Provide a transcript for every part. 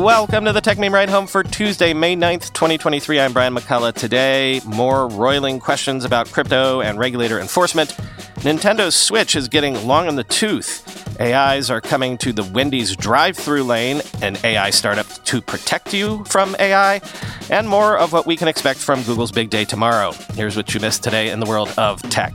Welcome to the Tech Meme Ride Home for Tuesday, May 9th, 2023. I'm Brian McCullough. Today, more roiling questions about crypto and regulator enforcement. Nintendo's Switch is getting long in the tooth. AIs are coming to the Wendy's drive-thru lane, an AI startup to protect you from AI, and more of what we can expect from Google's big day tomorrow. Here's what you missed today in the world of tech.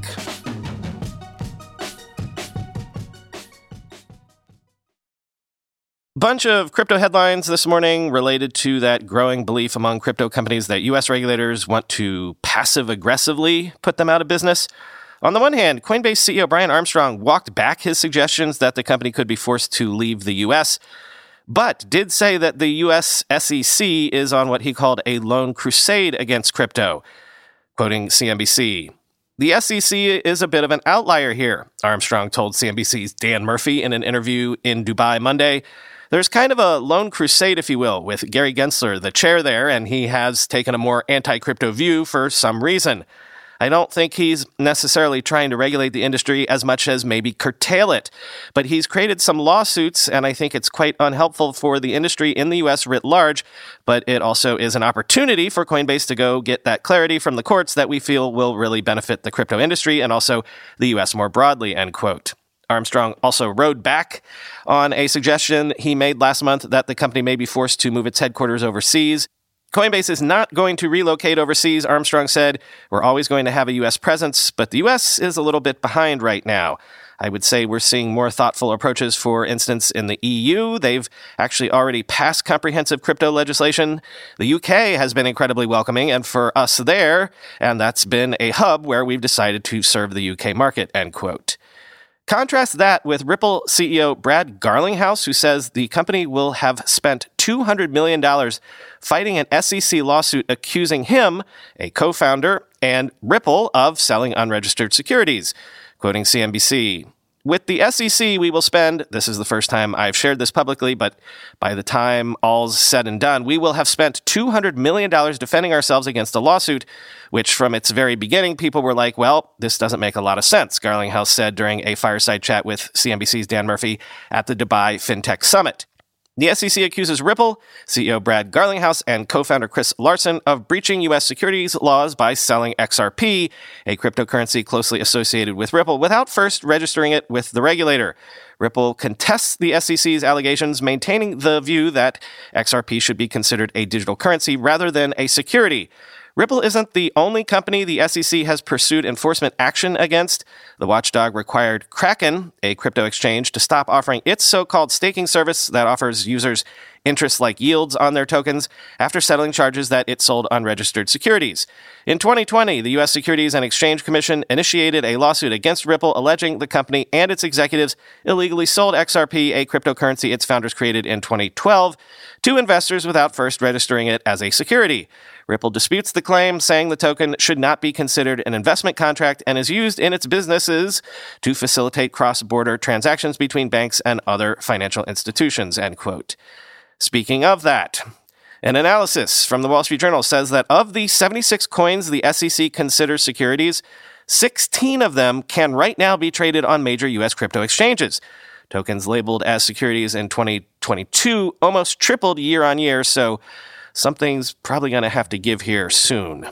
Bunch of crypto headlines this morning related to that growing belief among crypto companies that U.S. regulators want to passive-aggressively put them out of business. On the one hand, Coinbase CEO Brian Armstrong walked back his suggestions that the company could be forced to leave the U.S., but did say that the U.S. SEC is on what he called a lone crusade against crypto. Quoting CNBC, "The SEC is a bit of an outlier here," Armstrong told CNBC's Dan Murphy in an interview in Dubai Monday. "There's kind of a lone crusade, if you will, with Gary Gensler, the chair there, and he has taken a more anti-crypto view for some reason. I don't think he's necessarily trying to regulate the industry as much as maybe curtail it, but he's created some lawsuits, and I think it's quite unhelpful for the industry in the U.S. writ large, but it also is an opportunity for Coinbase to go get that clarity from the courts that we feel will really benefit the crypto industry and also the U.S. more broadly," end quote. Armstrong also rode back on a suggestion he made last month that the company may be forced to move its headquarters overseas. "Coinbase is not going to relocate overseas," Armstrong said. "We're always going to have a U.S. presence, but the U.S. is a little bit behind right now. I would say we're seeing more thoughtful approaches, for instance, in the EU. They've actually already passed comprehensive crypto legislation. The UK has been incredibly welcoming, and for us there, and that's been a hub where we've decided to serve the UK market," end quote. Contrast that with Ripple CEO Brad Garlinghouse, who says the company will have spent $200 million fighting an SEC lawsuit accusing him, a co-founder, and Ripple of selling unregistered securities. Quoting CNBC, "With the SEC, we will spend," this is the first time I've shared this publicly, but by the time all's said and done, "we will have spent $200 million defending ourselves against a lawsuit, which from its very beginning, people were like, well, this doesn't make a lot of sense," Garlinghouse said during a fireside chat with CNBC's Dan Murphy at the Dubai FinTech Summit. The SEC accuses Ripple, CEO Brad Garlinghouse, and co-founder Chris Larsen of breaching U.S. securities laws by selling XRP, a cryptocurrency closely associated with Ripple, without first registering it with the regulator. Ripple contests the SEC's allegations, maintaining the view that XRP should be considered a digital currency rather than a security. Ripple isn't the only company the SEC has pursued enforcement action against. The watchdog required Kraken, a crypto exchange, to stop offering its so-called staking service that offers users interest-like yields on their tokens after settling charges that it sold unregistered securities. In 2020, the U.S. Securities and Exchange Commission initiated a lawsuit against Ripple alleging the company and its executives illegally sold XRP, a cryptocurrency its founders created in 2012, to investors without first registering it as a security. Ripple disputes the claim, saying the token should not be considered an investment contract and is used in its businesses to facilitate cross-border transactions between banks and other financial institutions, end quote. Speaking of that, an analysis from the Wall Street Journal says that of the 76 coins the SEC considers securities, 16 of them can right now be traded on major U.S. crypto exchanges. Tokens labeled as securities in 2022 almost tripled year on year, so something's probably going to have to give here soon.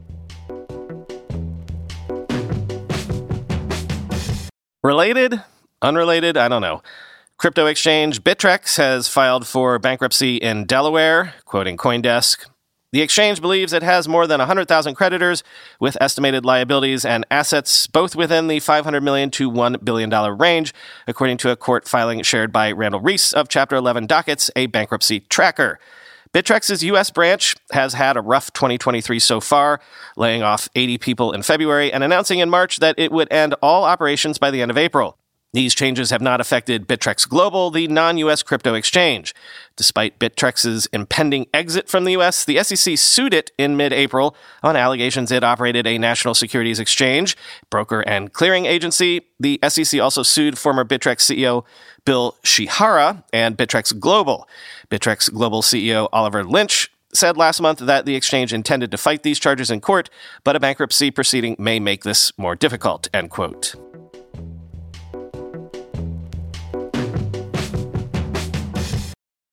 Related? Unrelated? I don't know. Crypto exchange Bittrex has filed for bankruptcy in Delaware, quoting CoinDesk. The exchange believes it has more than 100,000 creditors with estimated liabilities and assets both within the $500 million to $1 billion range, according to a court filing shared by Randall Reese of Chapter 11 Dockets, a bankruptcy tracker. Bittrex's U.S. branch has had a rough 2023 so far, laying off 80 people in February and announcing in March that it would end all operations by the end of April. These changes have not affected Bittrex Global, the non-U.S. crypto exchange. Despite Bittrex's impending exit from the U.S., the SEC sued it in mid-April on allegations it operated a national securities exchange, broker and clearing agency. The SEC also sued former Bittrex CEO Bill Shihara and Bittrex Global. Bittrex Global CEO Oliver Lynch said last month that the exchange intended to fight these charges in court, but a bankruptcy proceeding may make this more difficult, end quote.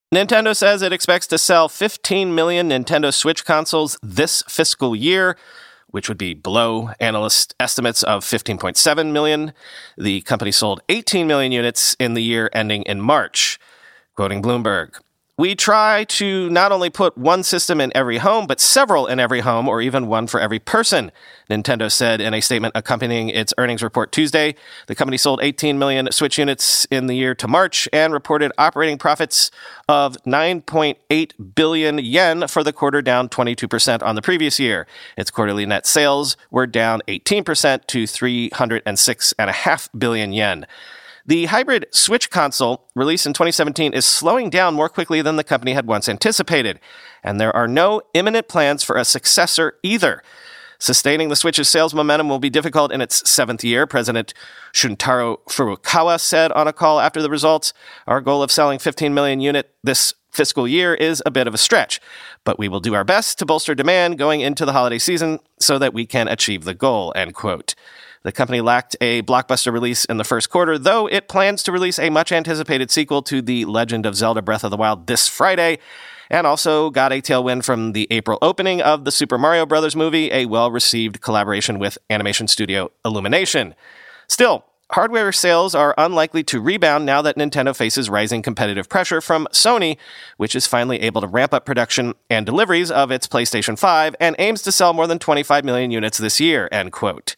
Nintendo says it expects to sell 15 million Nintendo Switch consoles this fiscal year, which would be below analyst estimates of 15.7 million. The company sold 18 million units in the year ending in March. Quoting Bloomberg, "We try to not only put one system in every home, but several in every home, or even one for every person," Nintendo said in a statement accompanying its earnings report Tuesday. The company sold 18 million Switch units in the year to March and reported operating profits of 9.8 billion yen for the quarter, down 22% on the previous year. Its quarterly net sales were down 18% to 306.5 billion yen. The hybrid Switch console, released in 2017, is slowing down more quickly than the company had once anticipated, and there are no imminent plans for a successor either. Sustaining the Switch's sales momentum will be difficult in its seventh year, President Shuntaro Furukawa said on a call after the results. "Our goal of selling 15 million units this fiscal year is a bit of a stretch, but we will do our best to bolster demand going into the holiday season so that we can achieve the goal," end quote. The company lacked a blockbuster release in the first quarter, though it plans to release a much-anticipated sequel to The Legend of Zelda Breath of the Wild this Friday, and also got a tailwind from the April opening of the Super Mario Bros. Movie, a well-received collaboration with animation studio Illumination. Still, hardware sales are unlikely to rebound now that Nintendo faces rising competitive pressure from Sony, which is finally able to ramp up production and deliveries of its PlayStation 5 and aims to sell more than 25 million units this year, end quote.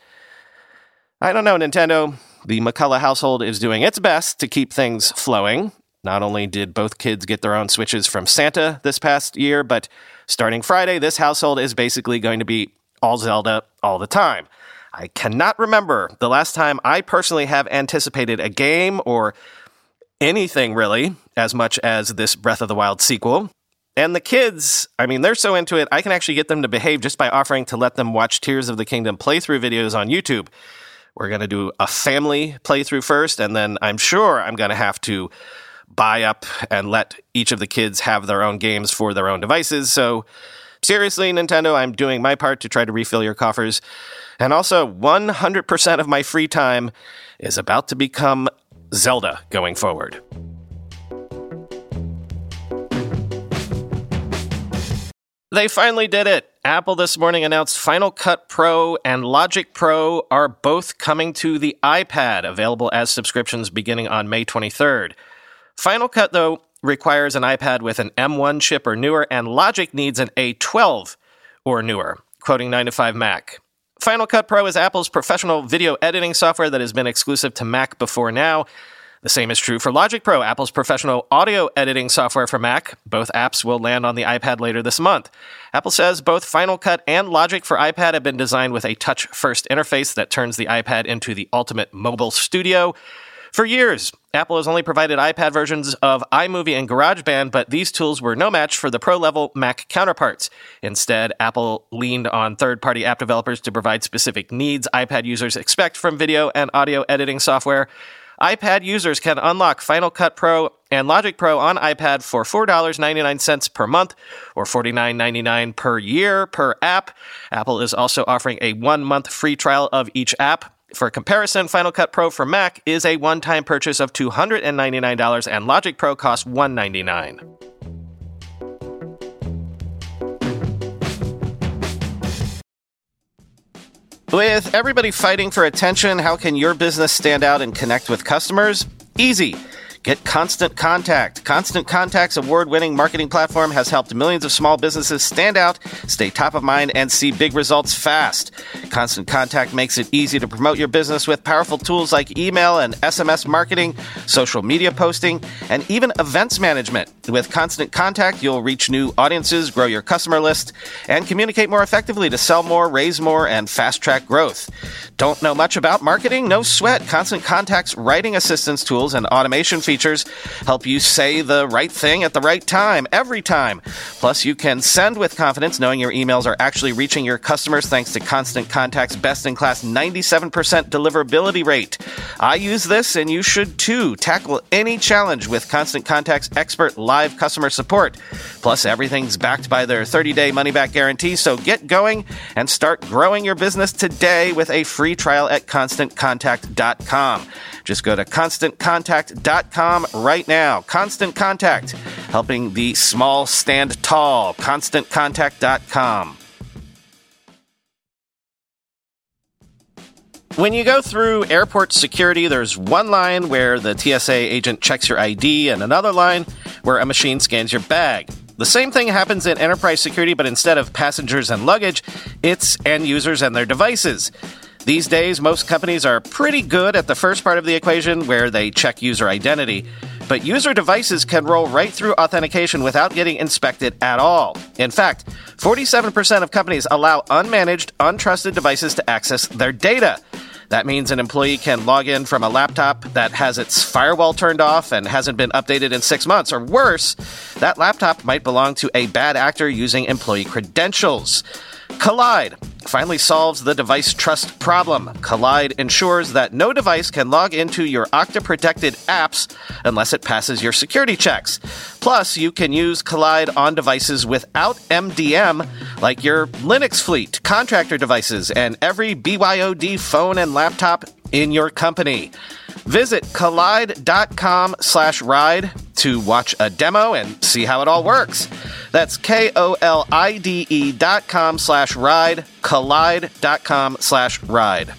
I don't know, Nintendo. The McCullough household is doing its best to keep things flowing. Not only did both kids get their own Switches from Santa this past year, but starting Friday, this household is basically going to be all Zelda all the time. I cannot remember the last time I personally have anticipated a game or anything really as much as this Breath of the Wild sequel. And the kids, I mean, they're so into it, I can actually get them to behave just by offering to let them watch Tears of the Kingdom playthrough videos on YouTube. We're going to do a family playthrough first, and then I'm sure I'm going to have to buy up and let each of the kids have their own games for their own devices. So seriously, Nintendo, I'm doing my part to try to refill your coffers. And also, 100% of my free time is about to become Zelda going forward. They finally did it. Apple this morning announced Final Cut Pro and Logic Pro are both coming to the iPad, available as subscriptions beginning on May 23rd. Final Cut, though, requires an iPad with an M1 chip or newer, and Logic needs an A12 or newer, quoting 9to5Mac. Final Cut Pro is Apple's professional video editing software that has been exclusive to Mac before now. The same is true for Logic Pro, Apple's professional audio editing software for Mac. Both apps will land on the iPad later this month. Apple says both Final Cut and Logic for iPad have been designed with a touch-first interface that turns the iPad into the ultimate mobile studio. For years, Apple has only provided iPad versions of iMovie and GarageBand, but these tools were no match for the pro-level Mac counterparts. Instead, Apple leaned on third-party app developers to provide specific needs iPad users expect from video and audio editing software. iPad users can unlock Final Cut Pro and Logic Pro on iPad for $4.99 per month or $49.99 per year per app. Apple is also offering a 1-month free trial of each app. For comparison, Final Cut Pro for Mac is a one-time purchase of $299 and Logic Pro costs $199. With everybody fighting for attention, how can your business stand out and connect with customers? Easy. Get Constant Contact. Constant Contact's award-winning marketing platform has helped millions of small businesses stand out, stay top of mind, and see big results fast. Constant Contact makes it easy to promote your business with powerful tools like email and SMS marketing, social media posting, and even events management. With Constant Contact, you'll reach new audiences, grow your customer list, and communicate more effectively to sell more, raise more, and fast-track growth. Don't know much about marketing? No sweat. Constant Contact's writing assistance tools and automation features help you say the right thing at the right time, every time. Plus, you can send with confidence knowing your emails are actually reaching your customers thanks to Constant Contact's best-in-class 97% deliverability rate. I use this, and you should too. Tackle any challenge with Constant Contact's expert live customer support. Plus, everything's backed by their 30-day money-back guarantee, so get going and start growing your business today with a free trial at ConstantContact.com. Just go to ConstantContact.com right now. Constant Contact, helping the small stand tall. ConstantContact.com. When you go through airport security, there's one line where the TSA agent checks your ID and another line where a machine scans your bag. The same thing happens in enterprise security, but instead of passengers and luggage, it's end users and their devices. These days, most companies are pretty good at the first part of the equation where they check user identity, but user devices can roll right through authentication without getting inspected at all. In fact, 47% of companies allow unmanaged, untrusted devices to access their data. That means an employee can log in from a laptop that has its firewall turned off and hasn't been updated in 6 months. Or worse, that laptop might belong to a bad actor using employee credentials. Kolide finally solves the device trust problem. Kolide ensures that no device can log into your Okta-protected apps unless it passes your security checks. Plus, you can use Kolide on devices without MDM, like your Linux fleet, contractor devices, and every BYOD phone and laptop in your company. Visit Kolide.com/ride to watch a demo and see how it all works. That's KOLIDE.com/ride, Kolide.com/ride.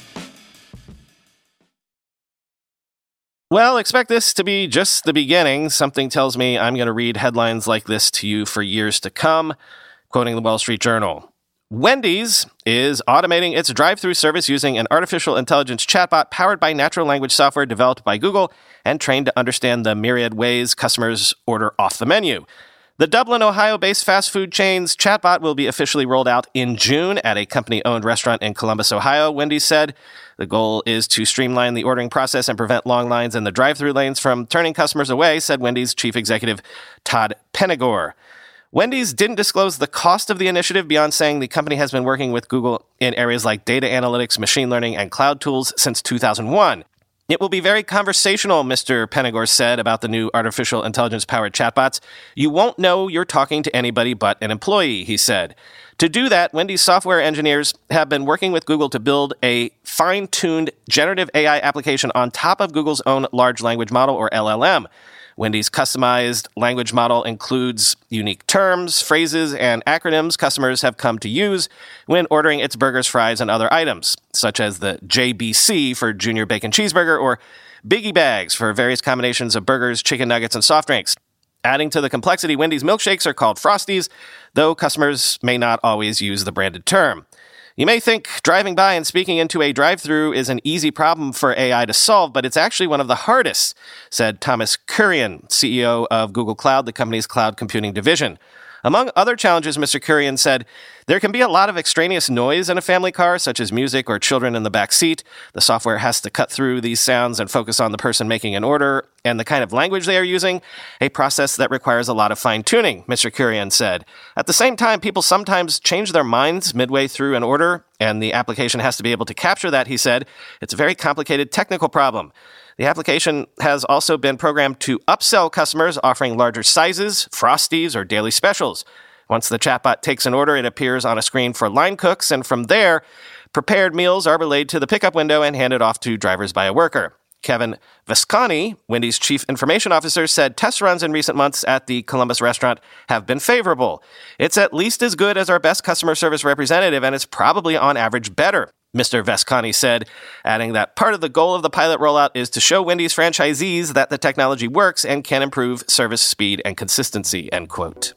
Well, expect this to be just the beginning. Something tells me I'm going to read headlines like this to you for years to come. Quoting the Wall Street Journal. Wendy's is automating its drive-thru service using an artificial intelligence chatbot powered by natural language software developed by Google and trained to understand the myriad ways customers order off the menu. The Dublin, Ohio-based fast food chain's chatbot will be officially rolled out in June at a company-owned restaurant in Columbus, Ohio, Wendy's said. The goal is to streamline the ordering process and prevent long lines in the drive-thru lanes from turning customers away, said Wendy's chief executive Todd Penegor. Wendy's didn't disclose the cost of the initiative beyond saying the company has been working with Google in areas like data analytics, machine learning, and cloud tools since 2001. It will be very conversational, Mr. Penegor said about the new artificial intelligence-powered chatbots. You won't know you're talking to anybody but an employee, he said. To do that, Wendy's software engineers have been working with Google to build a fine-tuned generative AI application on top of Google's own large language model, or LLM. Wendy's customized language model includes unique terms, phrases, and acronyms customers have come to use when ordering its burgers, fries, and other items, such as the JBC for Junior Bacon Cheeseburger or Biggie Bags for various combinations of burgers, chicken nuggets, and soft drinks. Adding to the complexity, Wendy's milkshakes are called Frosties, though customers may not always use the branded term. You may think driving by and speaking into a drive-thru is an easy problem for AI to solve, but it's actually one of the hardest, said Thomas Kurian, CEO of Google Cloud, the company's cloud computing division. Among other challenges, Mr. Kurian said, there can be a lot of extraneous noise in a family car, such as music or children in the back seat. The software has to cut through these sounds and focus on the person making an order and the kind of language they are using, a process that requires a lot of fine-tuning, Mr. Kurian said. At the same time, people sometimes change their minds midway through an order, and the application has to be able to capture that, he said. It's a very complicated technical problem. The application has also been programmed to upsell customers, offering larger sizes, Frosties, or daily specials. Once the chatbot takes an order, it appears on a screen for line cooks, and from there, prepared meals are relayed to the pickup window and handed off to drivers by a worker. Kevin Vescani, Wendy's chief information officer, said test runs in recent months at the Columbus restaurant have been favorable. It's at least as good as our best customer service representative, and it's probably on average better, Mr. Vescani said, adding that part of the goal of the pilot rollout is to show Wendy's franchisees that the technology works and can improve service speed and consistency, end quote.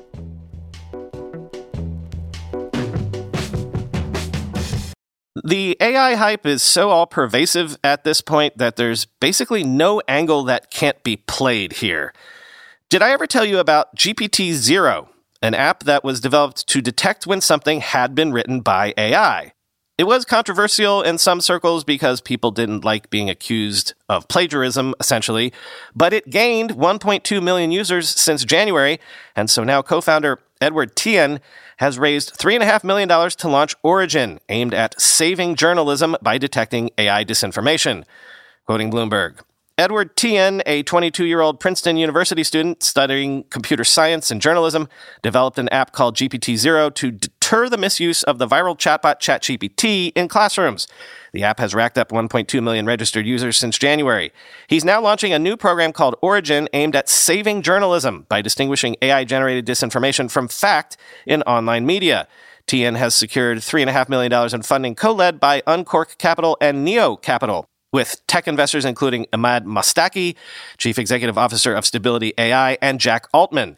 The AI hype is so all-pervasive at this point that there's basically no angle that can't be played here. Did I ever tell you about GPT-0, an app that was developed to detect when something had been written by AI? It was controversial in some circles because people didn't like being accused of plagiarism, essentially, but it gained 1.2 million users since January, and so now co-founder Edward Tian has raised $3.5 million to launch Origin, aimed at saving journalism by detecting AI disinformation. Quoting Bloomberg, Edward Tian, a 22-year-old Princeton University student studying computer science and journalism, developed an app called GPT-0 to deter the misuse of the viral chatbot ChatGPT in classrooms. The app has racked up 1.2 million registered users since January. He's now launching a new program called Origin aimed at saving journalism by distinguishing AI-generated disinformation from fact in online media. Tian has secured $3.5 million in funding co-led by Uncork Capital and Neo Capital, with tech investors including Ahmad Mostaki, Chief Executive Officer of Stability AI, and Jack Altman.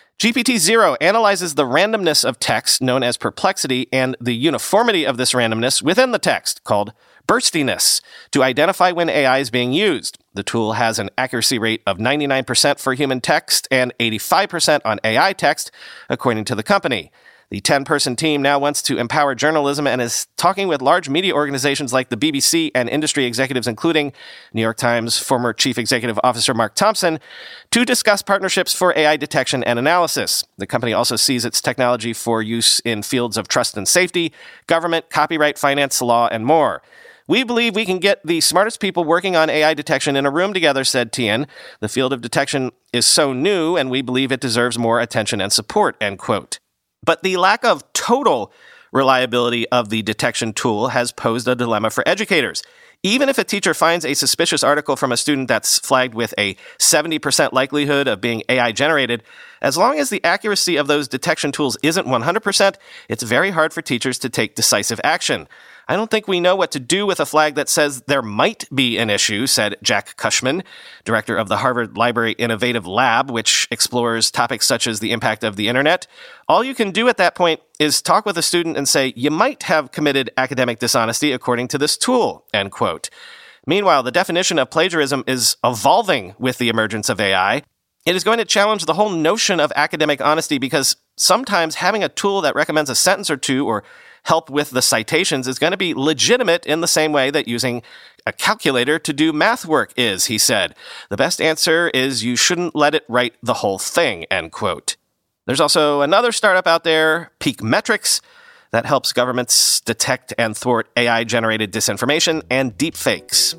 GPT-0 analyzes the randomness of text, known as perplexity, and the uniformity of this randomness within the text, called burstiness, to identify when AI is being used. The tool has an accuracy rate of 99% for human text and 85% on AI text, according to the company. The 10-person team now wants to empower journalism and is talking with large media organizations like the BBC and industry executives, including New York Times former Chief Executive Officer Mark Thompson, to discuss partnerships for AI detection and analysis. The company also sees its technology for use in fields of trust and safety, government, copyright, finance, law, and more. We believe we can get the smartest people working on AI detection in a room together, said Tian. The field of detection is so new, and we believe it deserves more attention and support, end quote. But the lack of total reliability of the detection tool has posed a dilemma for educators. Even if a teacher finds a suspicious article from a student that's flagged with a 70% likelihood of being AI generated, as long as the accuracy of those detection tools isn't 100%, it's very hard for teachers to take decisive action. I don't think we know what to do with a flag that says there might be an issue, said Jack Cushman, director of the Harvard Library Innovative Lab, which explores topics such as the impact of the internet. All you can do at that point is talk with a student and say, you might have committed academic dishonesty according to this tool, end quote. Meanwhile, the definition of plagiarism is evolving with the emergence of AI. It is going to challenge the whole notion of academic honesty because sometimes having a tool that recommends a sentence or two or help with the citations is going to be legitimate in the same way that using a calculator to do math work is, he said. The best answer is you shouldn't let it write the whole thing, end quote. There's also another startup out there, Peak Metrics, that helps governments detect and thwart AI-generated disinformation and deepfakes.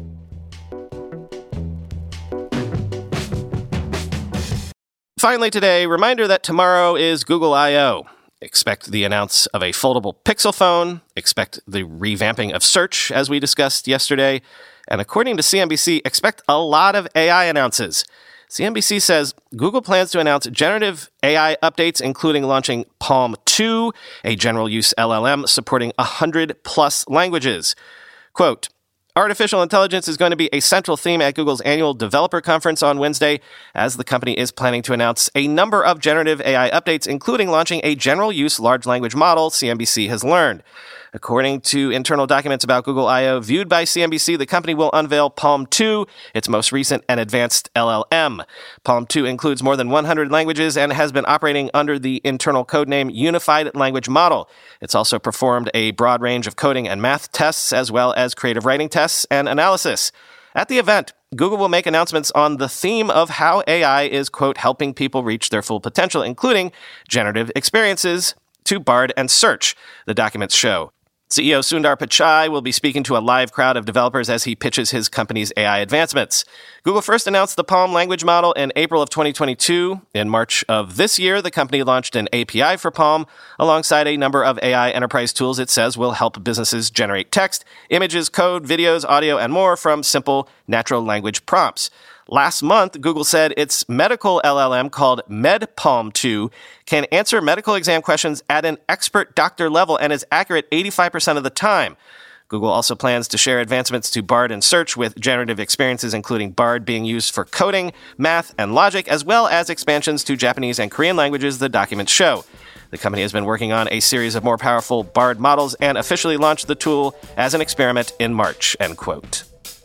Finally today, reminder that tomorrow is Google I/O. Expect the announce of a foldable Pixel phone. Expect the revamping of search, as we discussed yesterday. And according to CNBC, expect a lot of AI announces. CNBC says Google plans to announce generative AI updates, including launching Palm 2, a general-use LLM supporting 100-plus languages. Quote, artificial intelligence is going to be a central theme at Google's annual developer conference on Wednesday, as the company is planning to announce a number of generative AI updates, including launching a general-use large language model, CNBC has learned. According to internal documents about Google I/O viewed by CNBC, the company will unveil Palm 2, its most recent and advanced LLM. Palm 2 includes more than 100 languages and has been operating under the internal codename Unified Language Model. It's also performed a broad range of coding and math tests, as well as creative writing tests and analysis. At the event, Google will make announcements on the theme of how AI is, quote, helping people reach their full potential, including generative experiences to Bard and Search, the documents show. CEO Sundar Pichai will be speaking to a live crowd of developers as he pitches his company's AI advancements. Google first announced the Palm language model in April of 2022. In March of this year, the company launched an API for Palm alongside a number of AI enterprise tools it says will help businesses generate text, images, code, videos, audio, and more from simple natural language prompts. Last month, Google said its medical LLM called MedPalm 2 can answer medical exam questions at an expert doctor level and is accurate 85% of the time. Google also plans to share advancements to Bard and Search with generative experiences, including Bard being used for coding, math, and logic, as well as expansions to Japanese and Korean languages, the documents show. The company has been working on a series of more powerful Bard models and officially launched the tool as an experiment in March, end quote.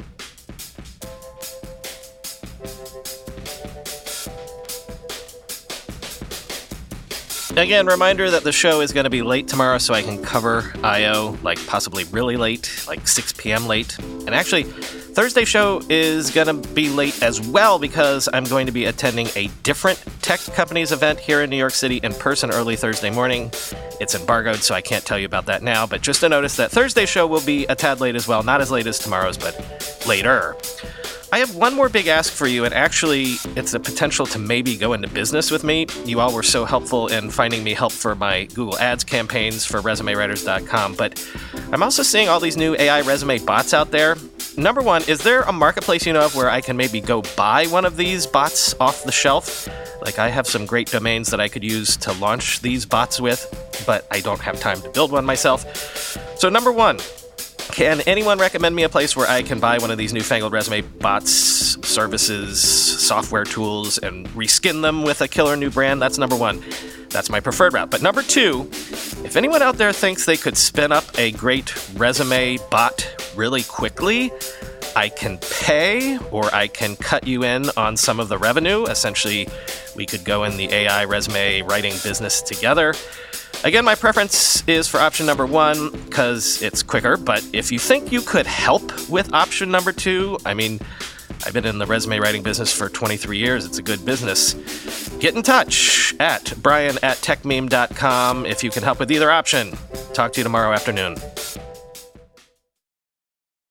Again, reminder that the show is going to be late tomorrow, so I can cover I/O, like possibly really late, like 6 p.m. late. And actually, Thursday's show is going to be late as well because I'm going to be attending a different tech company's event here in New York City in person early Thursday morning. It's embargoed, so I can't tell you about that now, but just a notice that Thursday's show will be a tad late as well. Not as late as tomorrow's, but later. I have one more big ask for you, and actually, it's a potential to maybe go into business with me. You all were so helpful in finding me help for my Google Ads campaigns for ResumeWriters.com, but I'm also seeing all these new AI resume bots out there. Number one, is there a marketplace you know of where I can maybe go buy one of these bots off the shelf? Like, I have some great domains that I could use to launch these bots with, but I don't have time to build one myself. So number one, can anyone recommend me a place where I can buy one of these newfangled resume bots, services, software tools, and reskin them with a killer new brand? That's number one. That's my preferred route. But number two, if anyone out there thinks they could spin up a great resume bot really quickly, I can pay or I can cut you in on some of the revenue. Essentially, we could go in the AI resume writing business together. Again, my preference is for option number one because it's quicker, but if you think you could help with option number two, I mean, I've been in the resume writing business for 23 years. It's a good business. Get in touch at brian@techmeme.com if you can help with either option. Talk to you tomorrow afternoon.